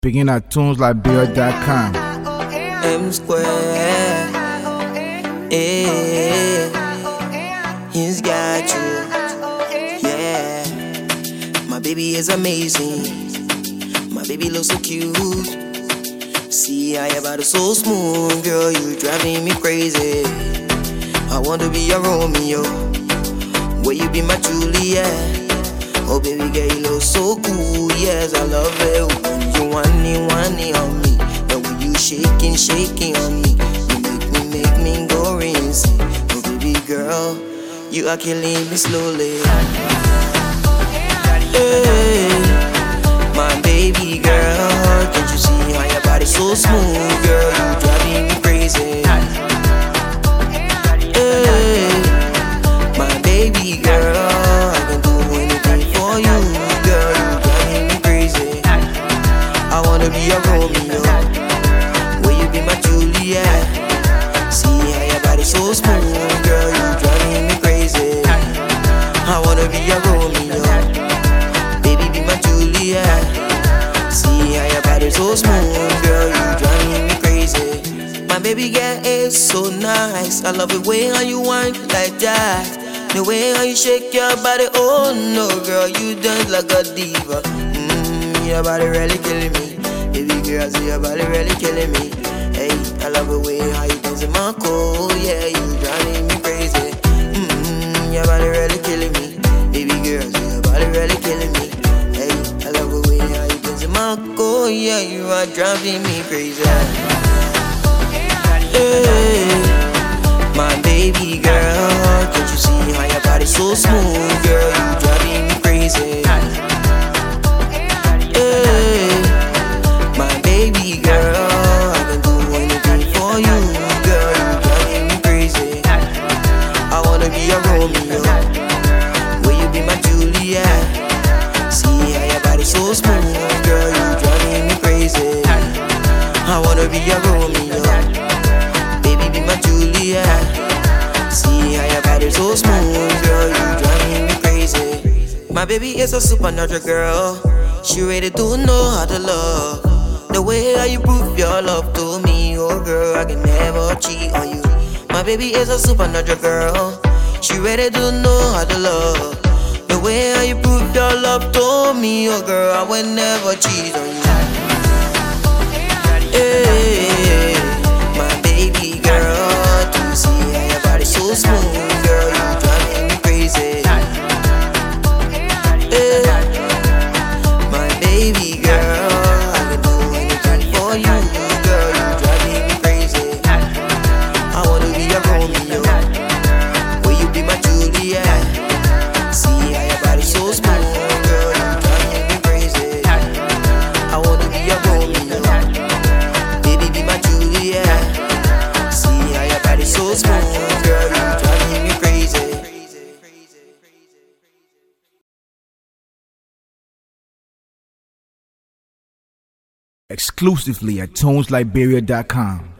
Begin at tuneslibeer.com. M square, he's got you, yeah. My baby is amazing, my baby looks so cute. See how your body so smooth, girl, you driving me crazy. I want to be your Romeo, will you be my Juliet? Oh baby girl, you look so cool, yes, I love it when you whiny on me. And when you shaking on me, you make me go crazy. Oh baby girl, you are killing me slowly. Hey, my baby girl, can't you see how your body so smooth, girl, you driving me crazy. Hey, my baby girl, I can do anything for you, girl, you driving me crazy. I wanna be your Romeo, will you be my Juliet? See how your body so smooth, girl, you driving me crazy. I wanna be your Romeo, baby be my Juliet. See how your body so smooth, girl, you driving me crazy. My baby girl is so nice, I love the way how you whine like that. The way how you shake your body, oh no, girl, you dance like a diva. Your body really killing me, baby girl, see your body really killing me. Hey, I love the way how you dance in my cold, yeah, you driving me crazy. Your body really killing me, baby girl, see your body really killing me. Hey, I love the way how you dance in my cold, yeah, you are driving me crazy. Hey, my baby girl, can't you see how your body so smooth, girl, you driving me crazy. Hey, my baby girl, I can do anything for you, girl, you driving me crazy. I wanna be your Romeo, will you be my Juliet? See how your body so smooth, girl, you driving me crazy. I wanna be your Romeo, baby be my Juliet. See how your body so smooth, girl, you driving me crazy. My baby is a supernatural girl, she ready to know how to love. The way how you prove your love to me, oh girl, I can never cheat on you. My baby is a supernatural girl, she ready to know how to love. The way how you prove your love to me, oh girl, I will never cheat on you. Hey, my baby girl, to see how your body so smooth, girl, you driving me crazy. Hey, my baby girl, I can do anything for you, girl, you driving me crazy. I wanna be your Romeo, will you be my Juliet? See how your body so smooth, girl, you driving me crazy. I wanna be your Romeo, baby be my Juliet. See how your body so smooth, girl, you driving me crazy. Exclusively at tuneslibeer.com.